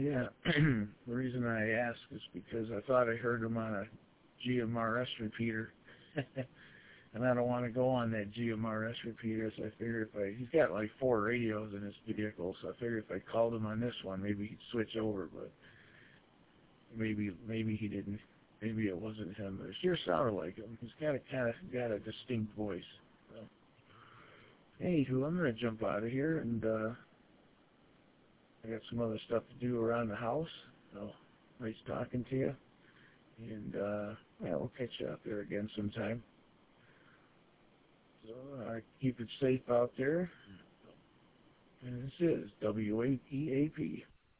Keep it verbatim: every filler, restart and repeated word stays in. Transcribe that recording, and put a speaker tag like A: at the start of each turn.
A: Yeah. The reason I asked is because I thought I heard him on a G M R S repeater. And I don't want to go on that G M R S repeater, so I figured if I, he's got like four radios in his vehicle, so I figured if I called him on this one, maybe he'd switch over, but maybe maybe he didn't. Maybe it wasn't him, but it sure sounded like him. He's got a kind of got a distinct voice. So. Anywho, I'm going to jump out of here, and uh, I got some other stuff to do around the house, so nice talking to you, and uh, yeah, we'll catch you out there again sometime. So uh, keep it safe out there. And this is W A P A P.